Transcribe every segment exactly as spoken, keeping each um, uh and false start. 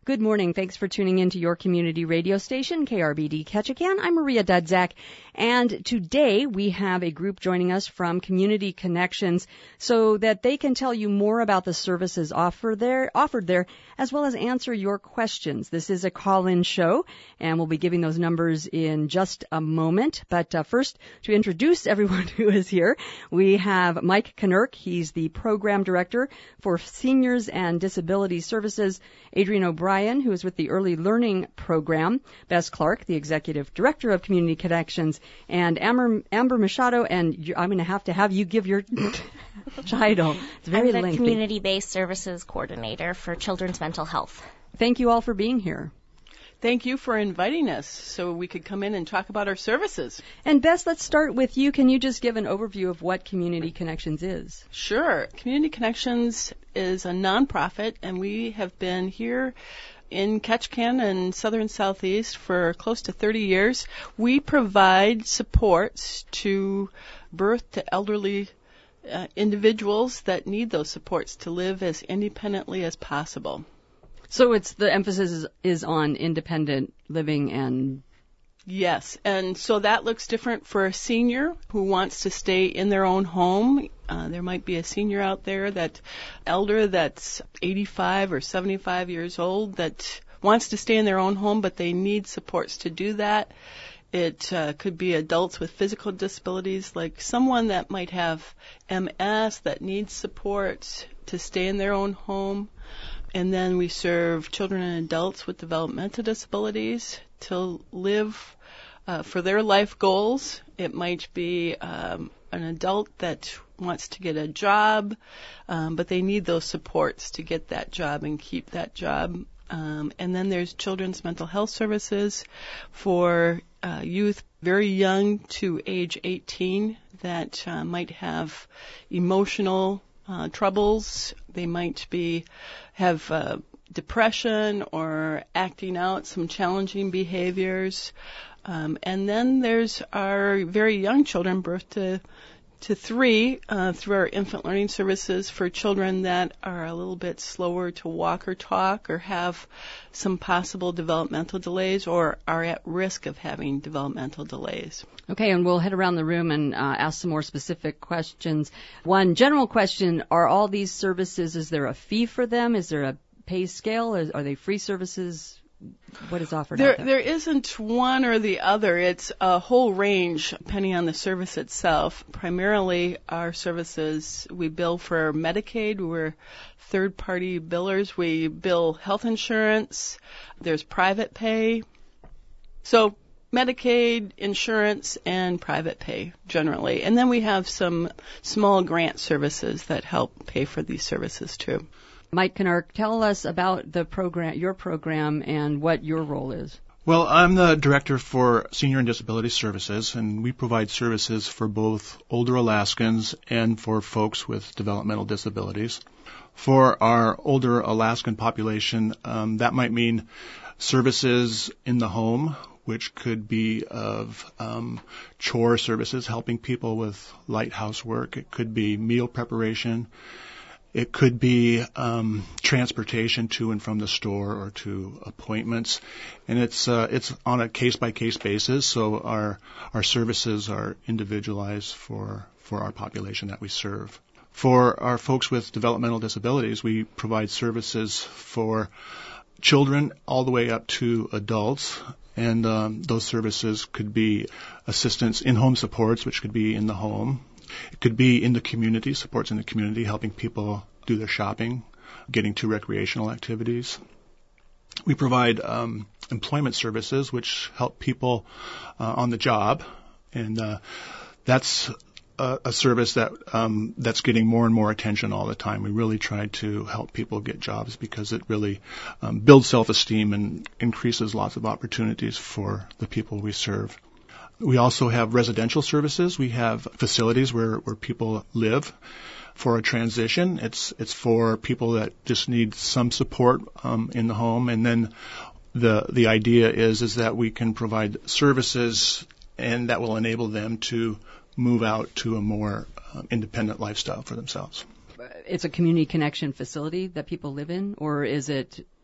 Good morning. Thanks for tuning in to your community radio station, K R B D Ketchikan. I'm Maria Dudzak, and today we have a group joining us from Community Connections so that they can tell you more about the services offered there, offered there, as well as answer your questions. This is a call-in show, and we'll be giving those numbers in just a moment. But uh, first, to introduce everyone who is here, we have Mike Knurk. He's the Program Director for Seniors and Disability Services. Adrian O'Brien, who is with the Early Learning Program, Bess Clark, the Executive Director of Community Connections, and Amber, Amber Machado, and you, I'm going to have to have you give your title. It's very I'm the lengthy. Community-Based Services Coordinator for Children's Mental Health. Thank you all for being here. Thank you for inviting us so we could come in and talk about our services. And Bess, let's start with you. Can you just give an overview of what Community Connections is? Sure. Community Connections is a nonprofit, and we have been here in Ketchikan and Southern Southeast for close to thirty years. We provide supports to birth to elderly uh, individuals that need those supports to live as independently as possible. So it's the emphasis is, is on independent living and... Yes, and so that looks different for a senior who wants to stay in their own home. Uh, there might be a senior out there, that elder that's eighty-five or seventy-five years old that wants to stay in their own home, but they need supports to do that. It uh, could be adults with physical disabilities, like someone that might have M S that needs support to stay in their own home. And then we serve children and adults with developmental disabilities to live uh, for their life goals. It might be um, an adult that wants to get a job, um, but they need those supports to get that job and keep that job. Um, and then there's children's mental health services for uh, youth very young to age eighteen that uh, might have emotional uh, troubles. They might be have uh, depression or acting out some challenging behaviors. Um, and then there's our very young children, birth to to three, uh, through our infant learning services for children that are a little bit slower to walk or talk or have some possible developmental delays or are at risk of having developmental delays. Okay, and we'll head around the room and uh, ask some more specific questions. One general question, are all these services, is there a fee for them? Is there a pay scale? Is, are they free services? What is offered there, out there? There isn't one or the other. It's a whole range depending on the service itself. Primarily, our services, we bill for Medicaid. We're third-party billers. We bill health insurance. There's private pay. So Medicaid, insurance, and private pay generally. And then we have some small grant services that help pay for these services too. Mike Knurk, tell us about the program, your program, and what your role is. Well, I'm the Director for Senior and Disability Services, and we provide services for both older Alaskans and for folks with developmental disabilities. For our older Alaskan population, um, that might mean services in the home, which could be of um, chore services, helping people with light housework. It could be meal preparation. It could be um, transportation to and from the store or to appointments, and it's uh, it's on a case-by-case basis. So our our services are individualized for for our population that we serve. For our folks with developmental disabilities, we provide services for children all the way up to adults, and um, those services could be assistance in-home supports, which could be in the home. It could be in the community, supports in the community, helping people do their shopping, getting to recreational activities. We provide um, employment services, which help people uh, on the job, and uh, that's a, a service that um, that's getting more and more attention all the time. We really try to help people get jobs because it really um, builds self-esteem and increases lots of opportunities for the people we serve. We also have residential services. We have facilities where, where people live for a transition. It's it's for people that just need some support um, in the home. And then the the idea is is that we can provide services and that will enable them to move out to a more uh, independent lifestyle for themselves. It's a community connection facility that people live in, or is it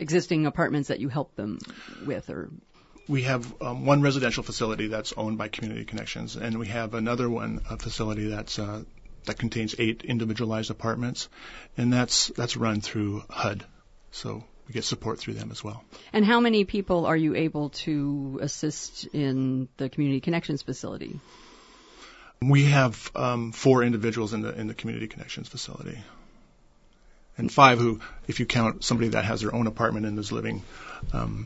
existing apartments that you help them with, or? We have um, one residential facility that's owned by Community Connections, and we have another one, a facility that's uh, that contains eight individualized apartments, and that's that's run through H U D. So we get support through them as well. And how many people are you able to assist in the Community Connections facility? We have um, four individuals in the in the Community Connections facility, and five who, if you count somebody that has their own apartment and is living um,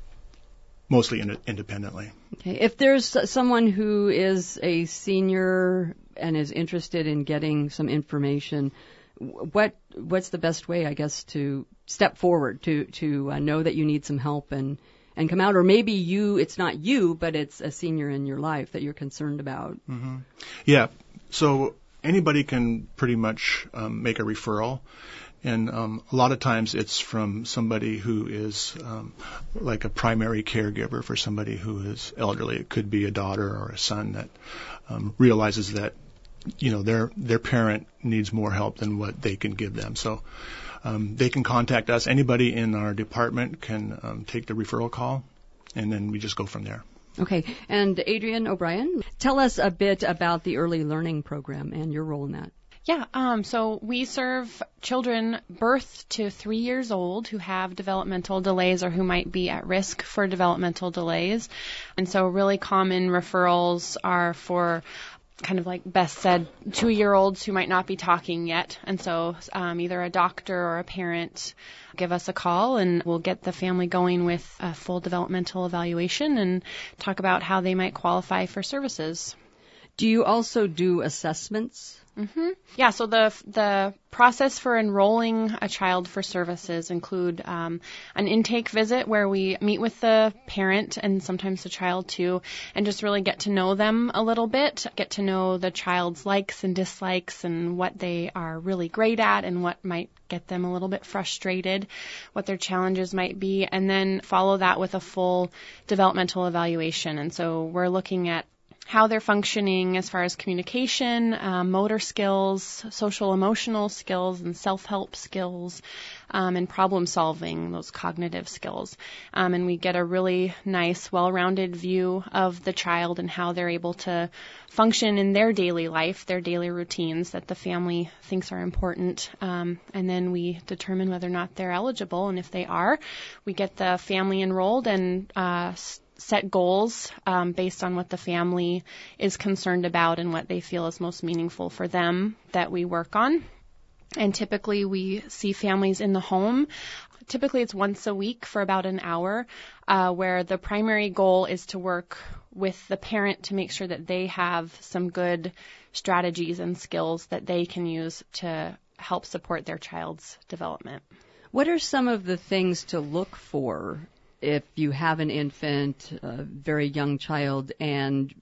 mostly in, independently. Okay. If there's someone who is a senior and is interested in getting some information, what what's the best way, I guess, to step forward to to uh, know that you need some help and and come out, or maybe you it's not you, but it's a senior in your life that you're concerned about. Mm-hmm. Yeah. So anybody can pretty much um, make a referral. And um, a lot of times it's from somebody who is um, like a primary caregiver for somebody who is elderly. It could be a daughter or a son that um, realizes that, you know, their their parent needs more help than what they can give them. So um, they can contact us. Anybody in our department can um, take the referral call, and then we just go from there. Okay. And Adrienne O'Brien, tell us a bit about the early learning program and your role in that. Yeah, um, so we serve children birth to three years old who have developmental delays or who might be at risk for developmental delays. And so really common referrals are for kind of like Beth said, two-year-olds who might not be talking yet. And so um, either a doctor or a parent give us a call and we'll get the family going with a full developmental evaluation and talk about how they might qualify for services. Do you also do assessments? Mm-hmm. Yeah, so the the process for enrolling a child for services include um, an intake visit where we meet with the parent and sometimes the child too, and just really get to know them a little bit, get to know the child's likes and dislikes and what they are really great at and what might get them a little bit frustrated, what their challenges might be, and then follow that with a full developmental evaluation. And so we're looking at how they're functioning as far as communication, um, motor skills, social emotional skills, and self-help skills, um, and problem solving, those cognitive skills. Um, and we get a really nice, well-rounded view of the child and how they're able to function in their daily life, their daily routines that the family thinks are important. Um, and then we determine whether or not they're eligible. And if they are, we get the family enrolled and uh, set goals um, based on what the family is concerned about and what they feel is most meaningful for them that we work on. And typically we see families in the home. Typically it's once a week for about an hour, uh, where the primary goal is to work with the parent to make sure that they have some good strategies and skills that they can use to help support their child's development. What are some of the things to look for if you have an infant, a very young child, and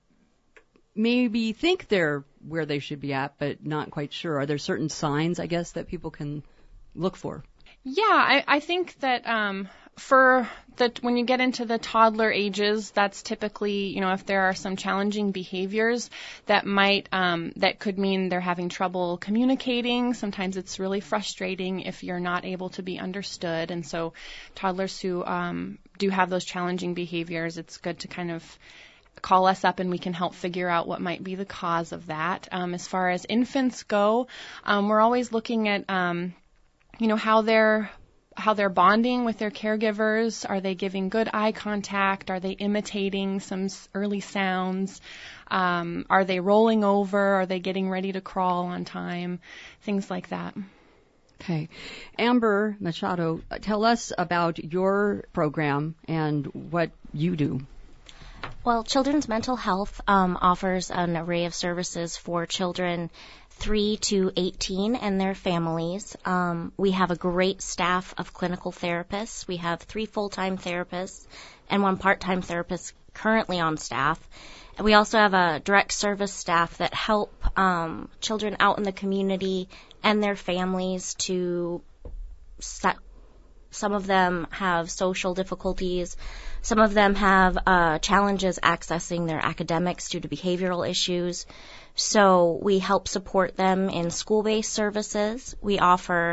maybe think they're where they should be at, but not quite sure? Are there certain signs, I guess, that people can look for? Yeah, I, I think that um, for the when you get into the toddler ages, that's typically, you know, if there are some challenging behaviors that might um, that could mean they're having trouble communicating. Sometimes it's really frustrating if you're not able to be understood, and so toddlers who um, do have those challenging behaviors, it's good to kind of call us up and we can help figure out what might be the cause of that. Um, as far as infants go, um, we're always looking at um, you know, how they're how they're bonding with their caregivers. Are they giving good eye contact? Are they imitating some early sounds? Um, are they rolling over? Are they getting ready to crawl on time? Things like that. Okay. Amber Machado, tell us about your program and what you do. Well, Children's Mental Health um, offers an array of services for children three to eighteen and their families. Um, we have a great staff of clinical therapists. We have three full-time therapists and one part-time therapist currently on staff. And we also have a direct service staff that help um, children out in the community and their families to set. Some of them have social difficulties. Some of them have uh, challenges accessing their academics due to behavioral issues. So we help support them in school-based services. We offer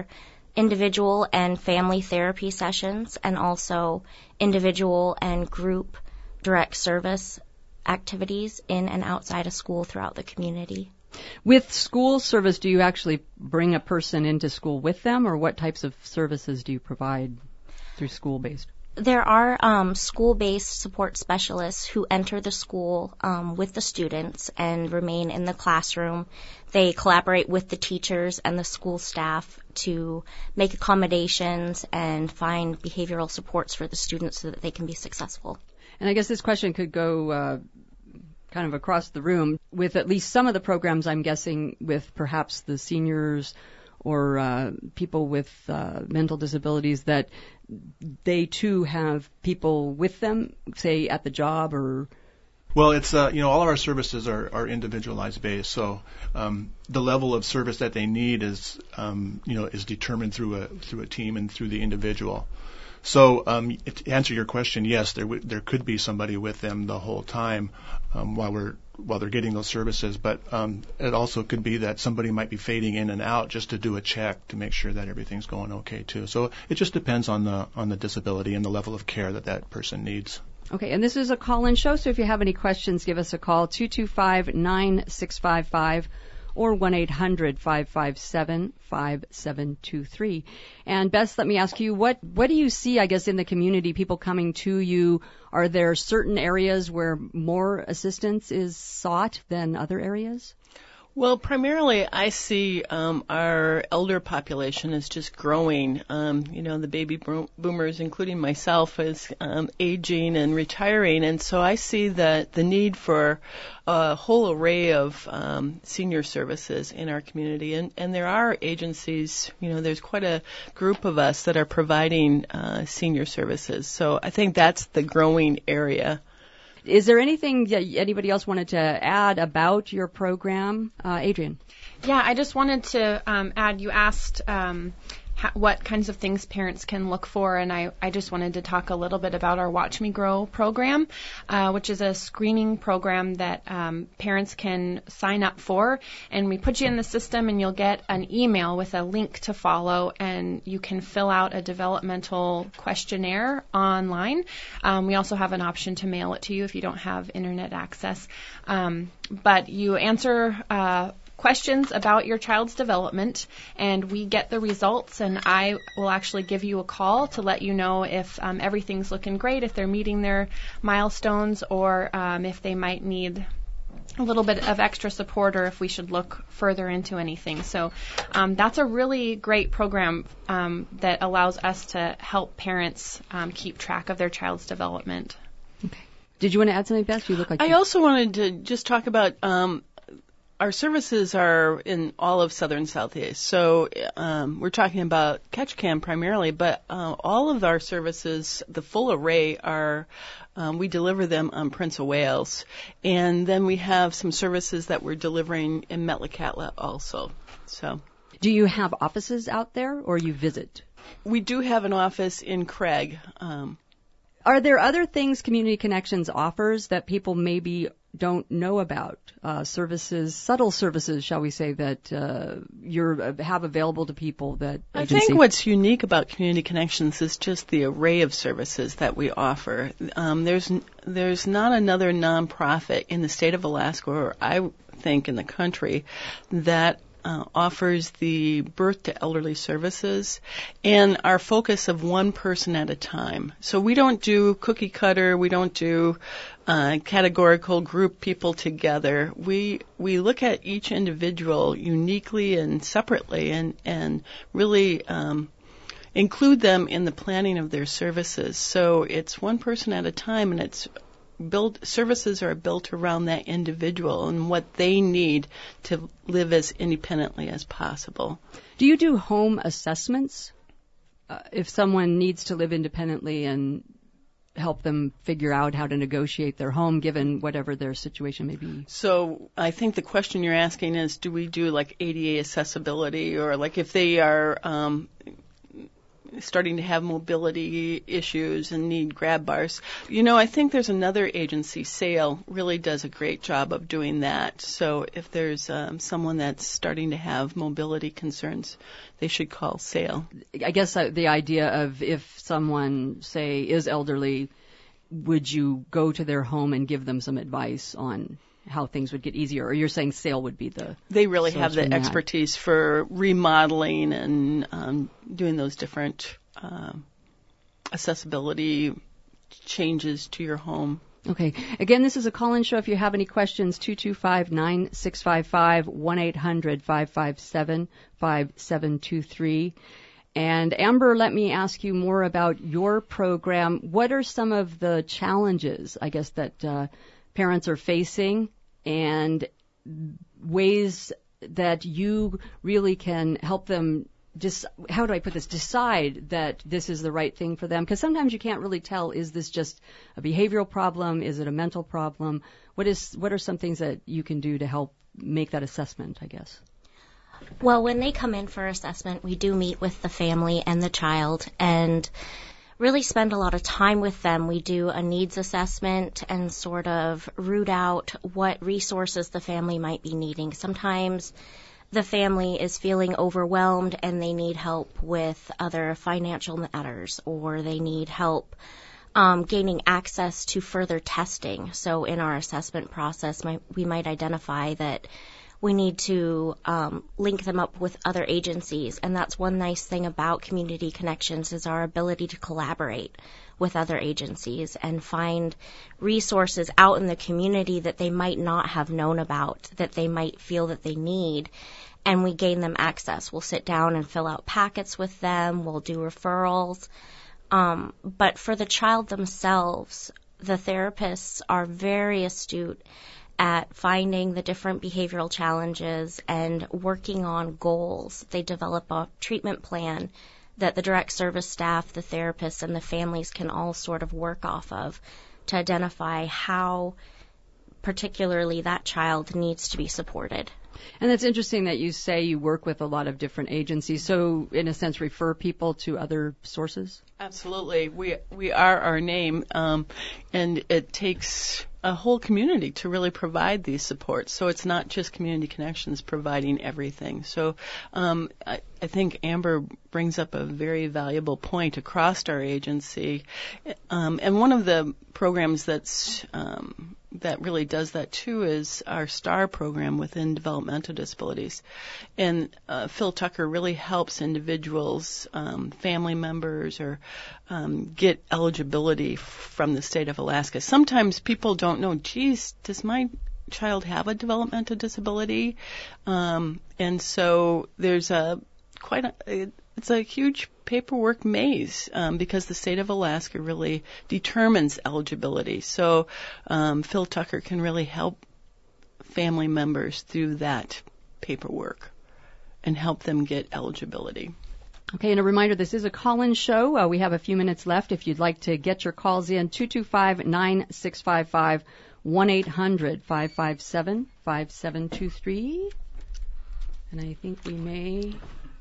individual and family therapy sessions, and also individual and group direct service activities in and outside of school throughout the community. With school service, do you actually bring a person into school with them, or what types of services do you provide through school-based? There are um, school-based support specialists who enter the school um, with the students and remain in the classroom. They collaborate with the teachers and the school staff to make accommodations and find behavioral supports for the students so that they can be successful. And I guess this question could go uh, kind of across the room. With at least some of the programs, I'm guessing, with perhaps the seniors or uh, people with uh, mental disabilities, that they too have people with them, say at the job or. Well, it's uh, you know all of our services are, are individualized based, so um, the level of service that they need is um, you know is determined through a through a team and through the individual. So um, to answer your question, yes, there w- there could be somebody with them the whole time um, while we're while they're getting those services, but um, it also could be that somebody might be fading in and out just to do a check to make sure that everything's going okay too. So it just depends on the on the disability and the level of care that that person needs. Okay, and this is a call-in show, so if you have any questions, give us a call, two two five, nine six five five or one eight hundred, five five seven, five seven two three. And Beth, let me ask you, what, what do you see, I guess, in the community, people coming to you? Are there certain areas where more assistance is sought than other areas? Well, primarily I see um, our elder population is just growing. Um, you know, the baby boomers, including myself, is um, aging and retiring, and so I see that the need for a whole array of um, senior services in our community, and, and there are agencies. You know, there's quite a group of us that are providing uh, senior services. So I think that's the growing area. Is there anything that anybody else wanted to add about your program? Uh, Adrian? Yeah, I just wanted to um, add, you asked um, ha- what kinds of things parents can look for, and I, I just wanted to talk a little bit about our Watch Me Grow program, uh, which is a screening program that um, parents can sign up for, and we put you in the system and you'll get an email with a link to follow, and you can fill out a developmental questionnaire online. Um, we also have an option to mail it to you if you don't have internet access, um, but you answer uh, questions about your child's development, and we get the results, and I will actually give you a call to let you know if um, everything's looking great, if they're meeting their milestones, or um, if they might need a little bit of extra support, or if we should look further into anything. So um, that's a really great program um, that allows us to help parents um, keep track of their child's development. Okay. Did you want to add something, Beth? You look like I you... also wanted to just talk about um, our services are in all of southern Southeast. So um, we're talking about Ketchikan primarily, but uh, all of our services, the full array, are um, we deliver them on Prince of Wales. And then we have some services that we're delivering in Metlakatla also. So, do you have offices out there, or you visit? We do have an office in Craig. Um, Are there other things Community Connections offers that people maybe don't know about? Uh, services, subtle services, shall we say, that uh, you have available to people that I agency? think what's unique about Community Connections is just the array of services that we offer. Um, there's there's not another nonprofit in the state of Alaska, or I think in the country, that Uh, offers the birth to elderly services and our focus of one person at a time. So we don't do cookie cutter, we don't do uh, categorical group people together. We we look at each individual uniquely and separately, and and really um, include them in the planning of their services. So it's one person at a time, and it's Build services are built around that individual and what they need to live as independently as possible. Do you do home assessments uh, if someone needs to live independently and help them figure out how to negotiate their home given whatever their situation may be? So I think the question you're asking is, do we do like A D A accessibility, or like if they are um, starting to have mobility issues and need grab bars. You know, I think there's another agency, SAIL, really does a great job of doing that. So if there's um, someone that's starting to have mobility concerns, they should call SAIL. I guess uh, the idea of if someone, say, is elderly, would you go to their home and give them some advice on how things would get easier? Or you're saying SAIL would be the... They really have the expertise that. for remodeling and um, doing those different uh, accessibility changes to your home. Okay. Again, this is a call-in show. If you have any questions, two two five, nine six five five, one eight hundred, five five seven, five seven two three. And Amber, let me ask you more about your program. What are some of the challenges, I guess, that uh, parents are facing, and ways that you really can help them just, how do I put this, decide that this is the right thing for them? Because sometimes you can't really tell, is this just a behavioral problem? Is it a mental problem? What is, what are some things that you can do to help make that assessment, I guess? Well, when they come in for assessment, we do meet with the family and the child and really spend a lot of time with them. We do a needs assessment and sort of root out what resources the family might be needing. Sometimes the family is feeling overwhelmed and they need help with other financial matters, or they need help um, gaining access to further testing. So in our assessment process, my, we might identify that we need to um, link them up with other agencies. And that's one nice thing about Community Connections is our ability to collaborate with other agencies and find resources out in the community that they might not have known about, that they might feel that they need. And we gain them access. We'll sit down and fill out packets with them. We'll do referrals. Um, but for the child themselves, the therapists are very astute at finding the different behavioral challenges and working on goals. They develop a treatment plan that the direct service staff, the therapists, and the families can all sort of work off of to identify how particularly that child needs to be supported. And it's interesting that you say you work with a lot of different agencies. So, in a sense, refer people to other sources? Absolutely. We we are our name, um, and it takes a whole community to really provide these supports. So it's not just Community Connections providing everything. So um, I, I think Amber brings up a very valuable point across our agency. Um, and one of the programs that's um, that really does that too is our STAR program within developmental disabilities. And uh, Phil Tucker really helps individuals, um, family members, or um, get eligibility from the state of Alaska. Sometimes people don't know, geez, does my child have a developmental disability? Um, and so there's a quite a, it's a huge paperwork maze um, because the state of Alaska really determines eligibility. So um, Phil Tucker can really help family members through that paperwork and help them get eligibility. Okay, and a reminder, this is a call-in show. Uh, we have a few minutes left. If you'd like to get your calls in, two two five, nine six five five, one eight hundred, five five seven, five seven two three. And I think we may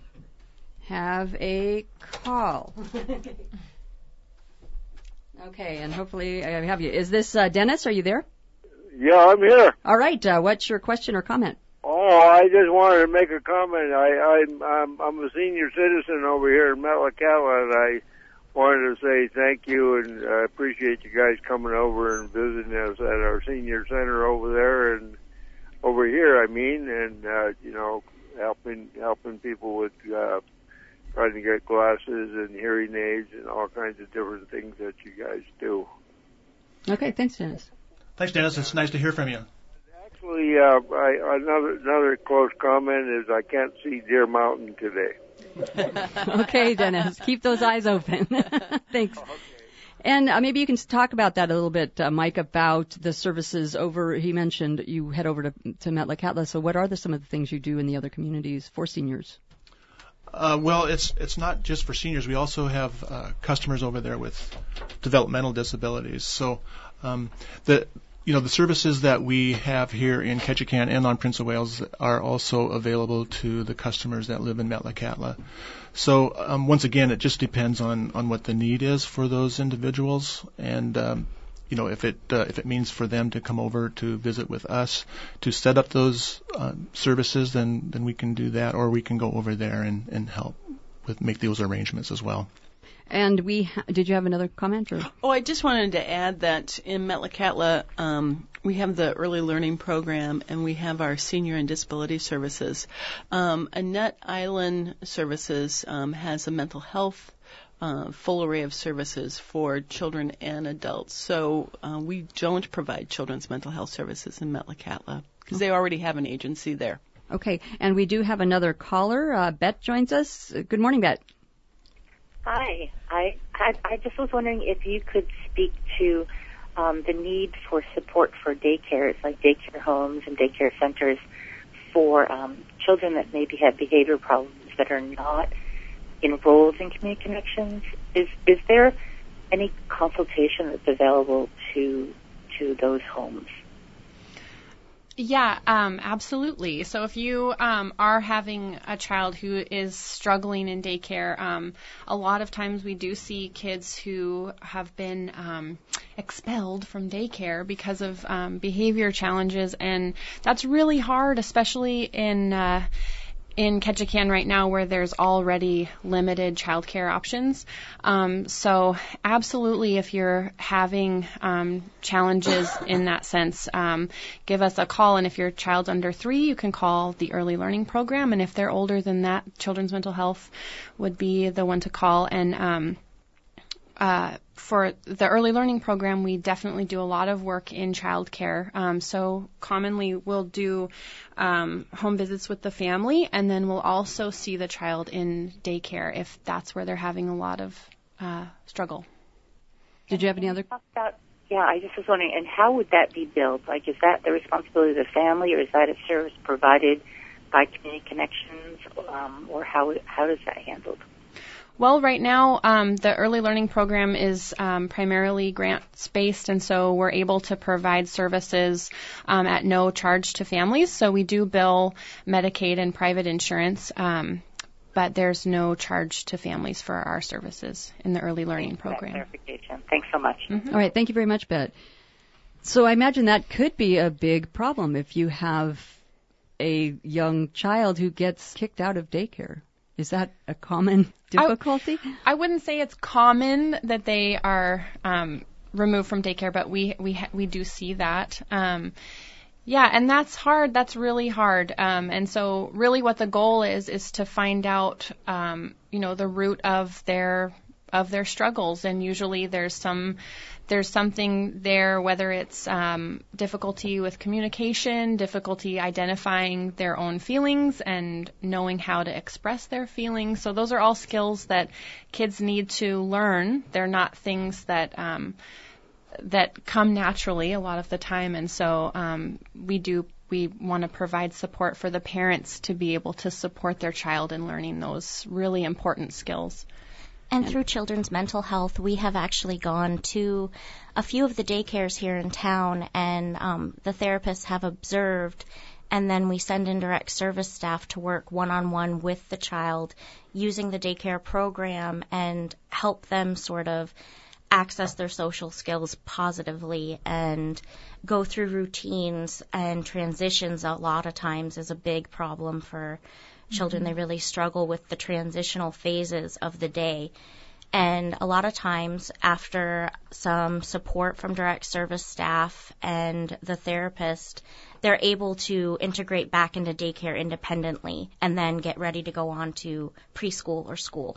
have a call. Okay, and hopefully I have you. Is this uh, Dennis? Are you there? Yeah, I'm here. All right. Uh, what's your question or comment? Oh, I just wanted to make a comment. I, I, I'm, I'm a senior citizen over here in Metlakatla, and I wanted to say thank you, and I appreciate you guys coming over and visiting us at our senior center over there and over here, I mean, and, uh, you know, helping helping people with uh, trying to get glasses and hearing aids and all kinds of different things that you guys do. Okay, thanks, Dennis. Thanks, Dennis. It's nice to hear from you. Actually, uh, I, another another close comment is I can't see Deer Mountain today. Okay, Dennis, keep those eyes open. Thanks. Okay. And uh, maybe you can talk about that a little bit, uh, Mike, about the services over. He mentioned you head over to, to Metlakatla. So what are the, some of the things you do in the other communities for seniors? Uh, well, it's it's not just for seniors. We also have uh, customers over there with developmental disabilities. So um, the you know, the services that we have here in Ketchikan and on Prince of Wales are also available to the customers that live in Metlakatla. So um, once again, it just depends on, on what the need is for those individuals, and um, you know, if it uh, if it means for them to come over to visit with us to set up those uh, services, then then we can do that, or we can go over there and, and help with make those arrangements as well. And we ha- did you have another comment? Or? Oh, I just wanted to add that in Metlakatla, um, we have the early learning program, and we have our senior and disability services. Um, Annette Island Services um, has a mental health uh, full array of services for children and adults. So uh, we don't provide children's mental health services in Metlakatla because they already have an agency there. Okay, and we do have another caller. Uh, Bet joins us. Good morning, Bet. Hi. I, I I just was wondering if you could speak to um, the need for support for daycares, like daycare homes and daycare centers for um, children that maybe have behavior problems that are not enrolled in Community Connections. Is is there any consultation that's available to to those homes? Yeah, um, absolutely. So if you um, are having a child who is struggling in daycare, um, a lot of times we do see kids who have been um, expelled from daycare because of um, behavior challenges, and that's really hard, especially in uh, in Ketchikan right now where there's already limited childcare options. Um, so absolutely, if you're having um, challenges in that sense, um, give us a call. And if your child's under three, you can call the early learning program. And if they're older than that, Children's Mental Health would be the one to call. And um, uh, for the early learning program, we definitely do a lot of work in childcare. Um, so commonly we'll do um, home visits with the family, and then we'll also see the child in daycare if that's where they're having a lot of uh, struggle. Did you have any other? About, yeah, I just was wondering, and how would that be billed? Like, is that the responsibility of the family, or is that a service provided by Community Connections, um, or how how is that handled? Well, right now, um, the early learning program is um, primarily grants-based, and so we're able to provide services um, at no charge to families. So we do bill Medicaid and private insurance, um, but there's no charge to families for our services in the early learning Thanks for that program. clarification. Thanks so much. Mm-hmm. All right, thank you very much, Bet. So I imagine that could be a big problem if you have a young child who gets kicked out of daycare. Is that a common difficulty? I, I wouldn't say it's common that they are um, removed from daycare, but we we ha- we do see that. Um, yeah, and that's hard. That's really hard. Um, and so, really, what the goal is is to find out, um, you know, the root of their of their struggles. And usually, there's some there's something there, whether it's um, difficulty with communication, difficulty identifying their own feelings, and knowing how to express their feelings. So those are all skills that kids need to learn. They're not things that um, that come naturally a lot of the time, and so um, we do. We want to provide support for the parents to be able to support their child in learning those really important skills. And through Children's Mental Health, we have actually gone to a few of the daycares here in town, and um, the therapists have observed, and then we send in direct service staff to work one-on-one with the child using the daycare program and help them sort of access their social skills positively and go through routines and transitions. A lot of times is a big problem for children. They really struggle with the transitional phases of the day. And a lot of times, after some support from direct service staff and the therapist, they're able to integrate back into daycare independently and then get ready to go on to preschool or school.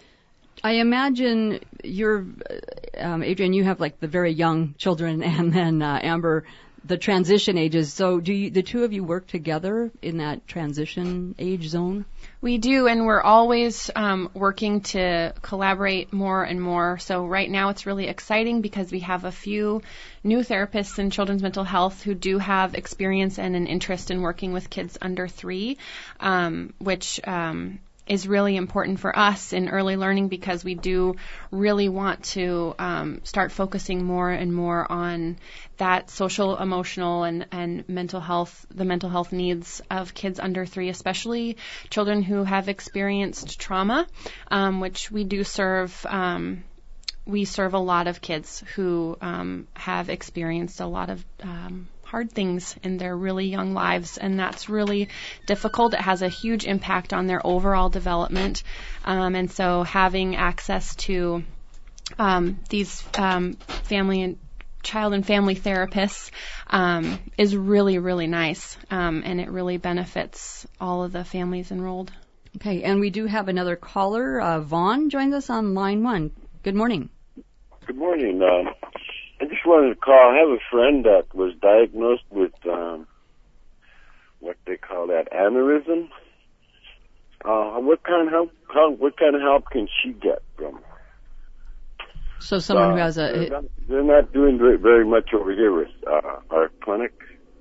I imagine you're, um, Adrienne, you have like the very young children, and then uh, Amber, the transition ages. So do you, the two of you work together in that transition age zone? We do, and we're always um, working to collaborate more and more. So right now it's really exciting because we have a few new therapists in children's mental health who do have experience and an interest in working with kids under three, um, which um, is really important for us in early learning because we do really want to um, start focusing more and more on that social, emotional, and, and mental health, the mental health needs of kids under three, especially children who have experienced trauma, um, which we do serve. Um, we serve a lot of kids who um, have experienced a lot of um, hard things in their really young lives, and that's really difficult. It has a huge impact on their overall development, um, and so having access to um, these um, family and child and family therapists um, is really, really nice, um, and it really benefits all of the families enrolled. Okay, and we do have another caller. Uh, Vaughn joins us on line one. Good morning. Good morning. Um, I just wanted to call. I have a friend that was diagnosed with um, what they call that aneurysm. Uh, what kind of help? How, what kind of help can she get from? So someone uh, who has a. They're not, they're not doing very, very much over here with uh, our clinic.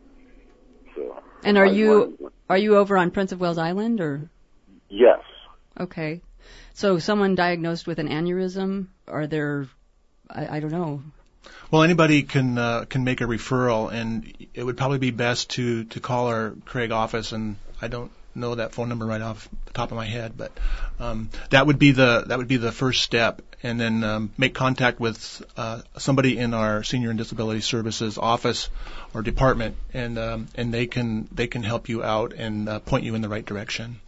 So. And are I you wanted, are you over on Prince of Wales Island or? Yes. Okay. So someone diagnosed with an aneurysm, are there? I, I don't know. Well, anybody can uh, can make a referral, and it would probably be best to, to call our Craig office, and I don't know that phone number right off the top of my head, but um, that would be the that would be the first step, and then um, make contact with uh, somebody in our Senior and Disability Services office or department, and um, and they can they can help you out and uh, point you in the right direction.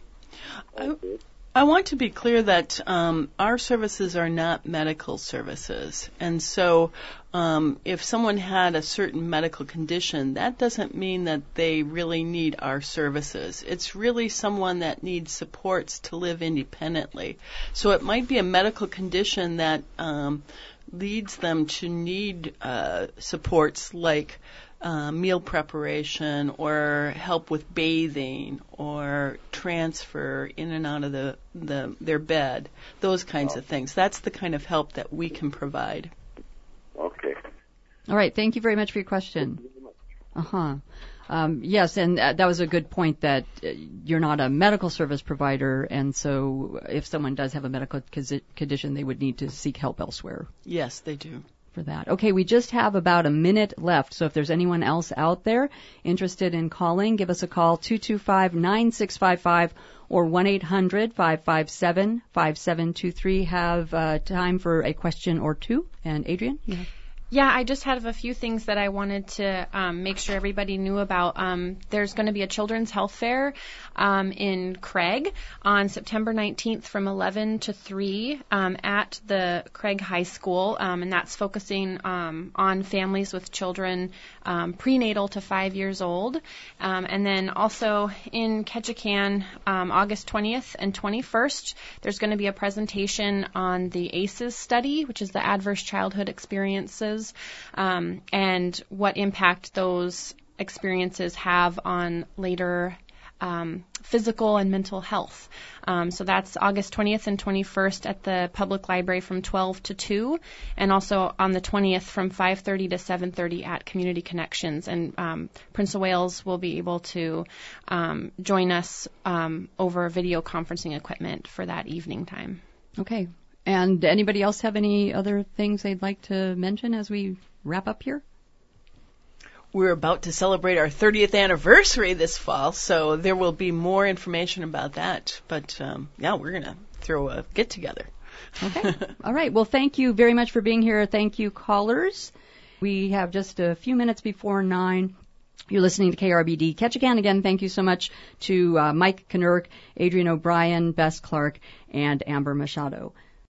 I, I want to be clear that um, our services are not medical services. And so um, if someone had a certain medical condition, that doesn't mean that they really need our services. It's really someone that needs supports to live independently. So it might be a medical condition that um, leads them to need uh, supports like Uh, meal preparation or help with bathing or transfer in and out of the, the their bed, those kinds oh. of things. That's the kind of help that we can provide. Okay. All right. Thank you very much for your question. Uh-huh. Um, yes, and uh, that was a good point that uh, you're not a medical service provider, and so if someone does have a medical condition, they would need to seek help elsewhere. Yes, they do. For that. Okay, we just have about a minute left, so if there's anyone else out there interested in calling, give us a call, two two five, nine six five five or one eight hundred, five five seven, five seven two three. Have uh, time for a question or two. And Adrian? Yeah. Yeah, I just have a few things that I wanted to um, make sure everybody knew about. Um, there's going to be a children's health fair um, in Craig on September nineteenth from eleven to three um, at the Craig High School, um, and that's focusing um, on families with children um, prenatal to five years old. Um, and then also in Ketchikan, um, August twentieth and twenty-first, there's going to be a presentation on the A C Es study, which is the Adverse Childhood Experiences. Um, and what impact those experiences have on later um, physical and mental health. Um, so that's August twentieth and twenty-first at the Public Library from twelve to two, and also on the twentieth from five thirty to seven thirty at Community Connections. And um, Prince of Wales will be able to um, join us um, over video conferencing equipment for that evening time. Okay. And anybody else have any other things they'd like to mention as we wrap up here? We're about to celebrate our thirtieth anniversary this fall, so there will be more information about that. But, um, yeah, we're going to throw a get-together. Okay. All right. Well, thank you very much for being here. Thank you, callers. We have just a few minutes before nine. You're listening to K R B D Ketchikan. Again, thank you so much to uh, Mike Knurk, Adrian O'Brien, Bess Clark, and Amber Machado.